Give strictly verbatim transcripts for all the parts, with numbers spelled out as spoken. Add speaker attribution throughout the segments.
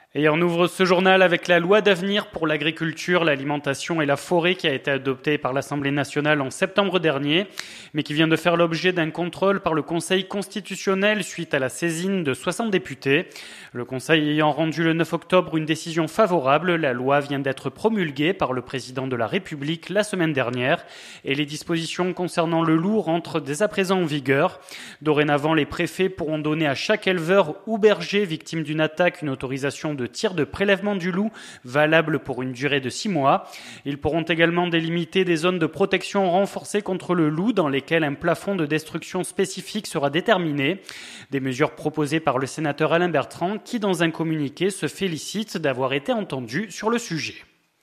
Speaker 1: Et on ouvre ce journal avec la loi d'avenir pour l'agriculture, l'alimentation et la forêt qui a été adoptée par l'Assemblée nationale en septembre dernier, mais qui vient de faire l'objet d'un contrôle par le Conseil constitutionnel suite à la saisine de soixante députés. Le Conseil ayant rendu le neuf octobre une décision favorable, la loi vient d'être promulguée par le président de la République la semaine dernière et les dispositions concernant le loup rentrent dès à présent en vigueur. Dorénavant, les préfets pourront donner à chaque éleveur ou berger victime d'une attaque une autorisation de tir de prélèvement du loup valable pour une durée de six mois. Ils pourront également délimiter des zones de protection renforcées contre le loup dans lesquelles un plafond de destruction spécifique sera déterminé. Des mesures proposées par le sénateur Alain Bertrand qui, dans un communiqué, se félicite d'avoir été entendu sur le sujet.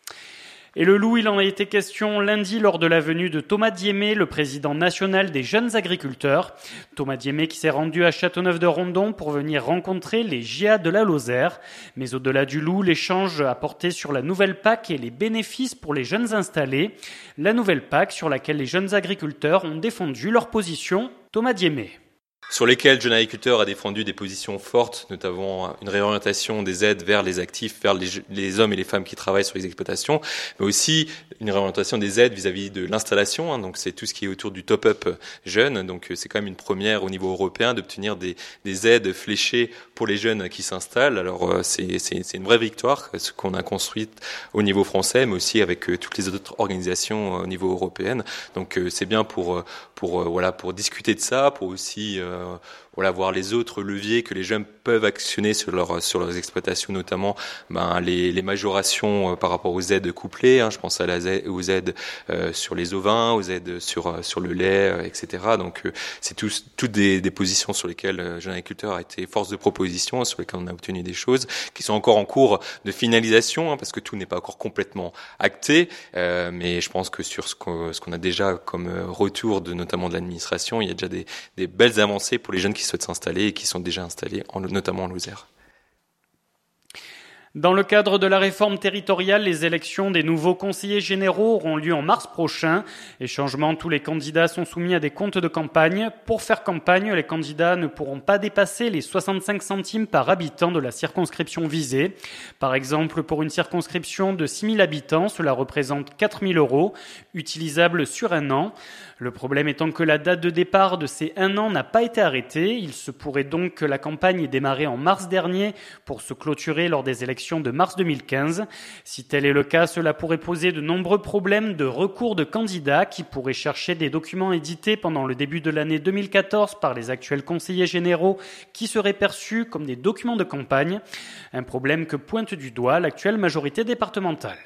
Speaker 1: Et le loup, il en a été question lundi lors de la venue de Thomas Diémé, le président national des jeunes agriculteurs. Thomas Diémé qui s'est rendu à Châteauneuf-de-Rondon pour venir rencontrer les J A de la Lozère. Mais au-delà du loup, l'échange a porté sur la nouvelle P A C et les bénéfices pour les jeunes installés. La nouvelle P A C sur laquelle les jeunes agriculteurs ont défendu leur position. Thomas Diémé.
Speaker 2: Sur lesquels Jeunes Agriculteurs a défendu des positions fortes, notamment une réorientation des aides vers les actifs, vers les, les hommes et les femmes qui travaillent sur les exploitations, mais aussi une réorientation des aides vis-à-vis de l'installation. Hein, donc c'est tout ce qui est autour du top-up jeune. Donc c'est quand même une première au niveau européen d'obtenir des, des aides fléchées pour les jeunes qui s'installent. Alors c'est, c'est, c'est une vraie victoire, ce qu'on a construit au niveau français, mais aussi avec toutes les autres organisations au niveau européen. Donc c'est bien pour pour voilà pour discuter de ça, pour aussi euh, voilà voir les autres leviers que les jeunes peuvent actionner sur leur sur leurs exploitations, notamment ben les, les majorations euh, par rapport aux aides couplées. Hein, je pense à la, aux aides euh, sur les ovins, aux aides sur euh, sur le lait, euh, et cetera. Donc euh, c'est tous toutes des, des positions sur lesquelles euh, Jeunes Agriculteurs a été force de proposition, sur lesquelles on a obtenu des choses qui sont encore en cours de finalisation, hein, parce que tout n'est pas encore complètement acté. Euh, mais je pense que sur ce qu'on, ce qu'on a déjà comme retour de notamment de l'administration, il y a déjà des, des belles avancées pour les jeunes qui souhaitent s'installer et qui sont déjà installés, en, notamment en Lozère.
Speaker 1: Dans le cadre de la réforme territoriale, les élections des nouveaux conseillers généraux auront lieu en mars prochain. Et changement, tous les candidats sont soumis à des comptes de campagne. Pour faire campagne, les candidats ne pourront pas dépasser les soixante-cinq centimes par habitant de la circonscription visée. Par exemple, pour une circonscription de six mille habitants, cela représente quatre mille euros, utilisables sur un an. Le problème étant que la date de départ de ces un an n'a pas été arrêtée. Il se pourrait donc que la campagne ait démarré en mars dernier pour se clôturer lors des élections de mars deux mille quinze. Si tel est le cas, cela pourrait poser de nombreux problèmes de recours de candidats qui pourraient chercher des documents édités pendant le début de l'année deux mille quatorze par les actuels conseillers généraux qui seraient perçus comme des documents de campagne. Un problème que pointe du doigt l'actuelle majorité départementale.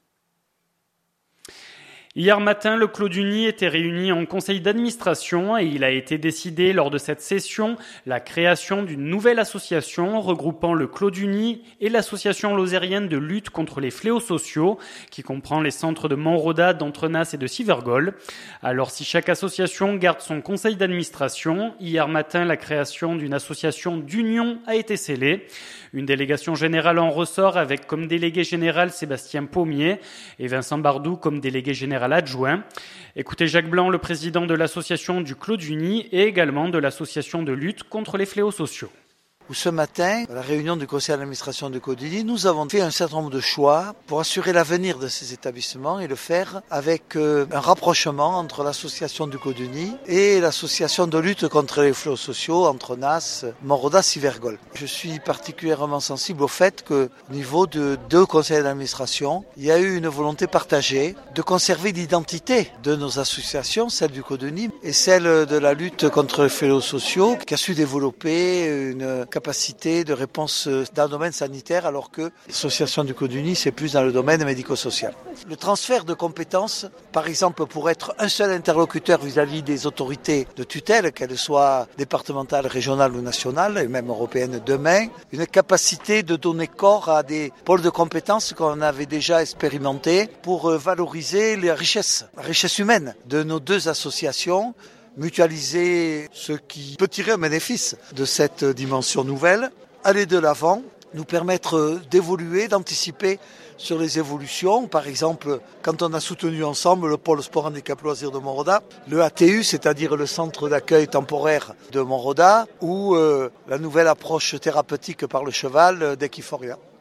Speaker 1: Hier matin, le Clos du Nid était réuni en conseil d'administration et il a été décidé lors de cette session la création d'une nouvelle association regroupant le Clos du Nid et l'association lozérienne de lutte contre les fléaux sociaux qui comprend les centres de Montroda, d'Entrenas et de Sivergol. Alors si chaque association garde son conseil d'administration, hier matin, la création d'une association d'union a été scellée. Une délégation générale en ressort avec comme délégué général Sébastien Pommier et Vincent Bardou comme délégué général adjoint. Écoutez Jacques Blanc, le président de l'association du Clos du Nid et également de l'association de lutte contre les fléaux sociaux.
Speaker 3: Où ce matin, à la réunion du conseil d'administration de Clos du Nid, nous avons fait un certain nombre de choix pour assurer l'avenir de ces établissements et le faire avec euh, un rapprochement entre l'association du Clos du Nid et l'association de lutte contre les fléaux sociaux Entrenas, Montroda, Sivergol. Je suis particulièrement sensible au fait qu'au niveau de deux conseils d'administration, il y a eu une volonté partagée de conserver l'identité de nos associations, celle du Clos du Nid et celle de la lutte contre les fléaux sociaux, qui a su développer une capacité de réponse dans le domaine sanitaire, alors que l'association du Clos du Nid, c'est plus dans le domaine médico-social. Le transfert de compétences, par exemple, pour être un seul interlocuteur vis-à-vis des autorités de tutelle, qu'elles soient départementales, régionales ou nationales, et même européennes demain, une capacité de donner corps à des pôles de compétences qu'on avait déjà expérimentés pour valoriser les richesses, la richesse humaine de nos deux associations, mutualiser ce qui peut tirer un bénéfice de cette dimension nouvelle, aller de l'avant, nous permettre d'évoluer, d'anticiper sur les évolutions. Par exemple, quand on a soutenu ensemble le pôle sport handicap loisirs de Montroda, le A T U, c'est-à-dire le centre d'accueil temporaire de Montroda, ou euh, la nouvelle approche thérapeutique par le cheval d'Equiforia.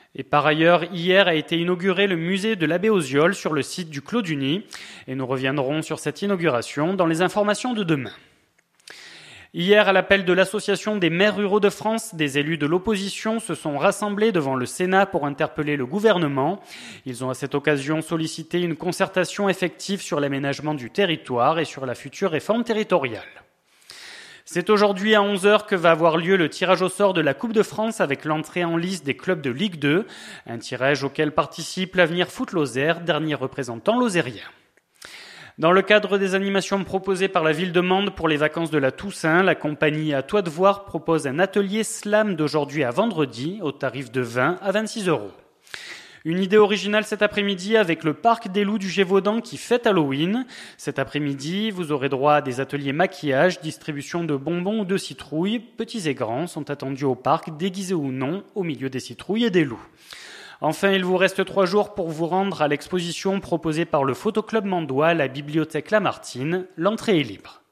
Speaker 1: Et par ailleurs, hier a été inauguré le musée de l'abbé Oziol sur le site du Clos du Nid. Et nous reviendrons sur cette inauguration dans les informations de demain. Hier, à l'appel de l'Association des maires ruraux de France, des élus de l'opposition se sont rassemblés devant le Sénat pour interpeller le gouvernement. Ils ont à cette occasion sollicité une concertation effective sur l'aménagement du territoire et sur la future réforme territoriale. C'est aujourd'hui à onze heures que va avoir lieu le tirage au sort de la Coupe de France avec l'entrée en lice des clubs de Ligue deux, un tirage auquel participe l'Avenir Foot Lozère, dernier représentant lozérien. Dans le cadre des animations proposées par la ville de Mende pour les vacances de la Toussaint, la compagnie À Toi de Voir propose un atelier slam d'aujourd'hui à vendredi au tarif de vingt à vingt-six euros. Une idée originale cet après-midi avec le Parc des Loups du Gévaudan qui fête Halloween. Cet après-midi, vous aurez droit à des ateliers maquillage, distribution de bonbons ou de citrouilles. Petits et grands sont attendus au parc, déguisés ou non, au milieu des citrouilles et des loups. Enfin, il vous reste trois jours pour vous rendre à l'exposition proposée par le Photoclub Mandois à la Bibliothèque Lamartine. L'entrée est libre.